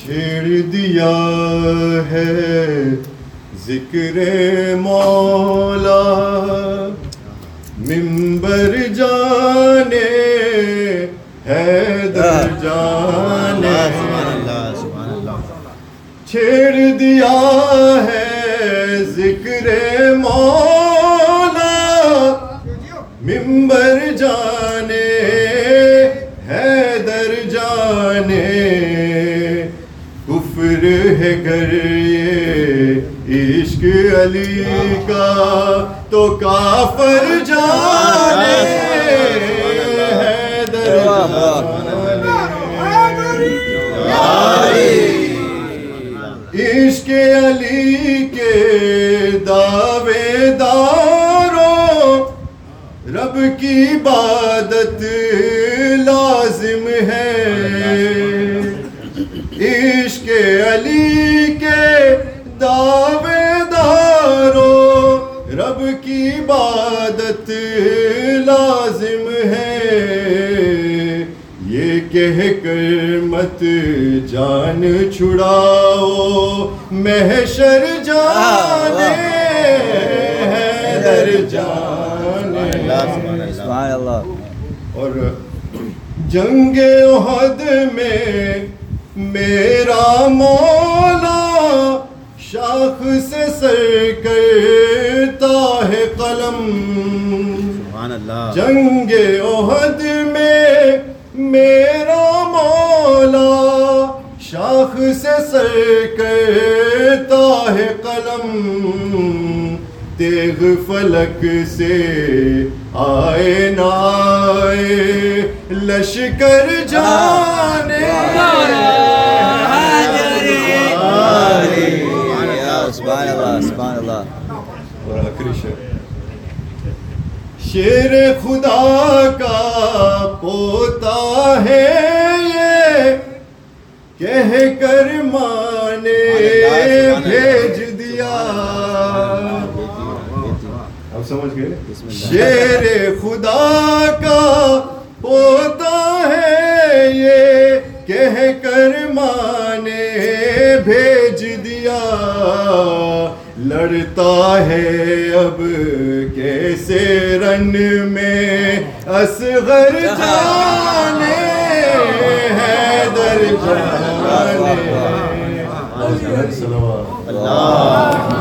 چھیڑ دیا ہے ذکر مولا منبر جانے حیدر جانے چھیڑ دیا ہے ذکر مولا منبر جانے حیدر جانے کفر ہے گر یہ عشق علی کا تو کافر جانے حیدر جانے عشق علی کے دعوے داروں رب کی عبادت لازم ہے عشق علی کے دعوے داروں رب کی عبادت لازم ہے یہ کہہ کر مت جان چھڑاؤ محشر جانے حیدر جانے اور جنگ احد میں میرا مولا شاخ سے سر کرتا ہے قلم جنگ احد میں میرا مولا شاخ سے سر کرتا ہے قلم تیغ فلک سے آئے نہ آئے لشکر جانے سبحان اللہ سبحان اللہ. اور آخری شیر خدا کا پوتا ہے یہ کہہ کر ماں نے بھیج دیا. اب سمجھ گئے شیر خدا کا پوتا ہے یہ کہہ کر ماں نے بھیج دیا. لڑتا ہے اب کیسے رن میں اصغر جانے حیدر جانے. اللہ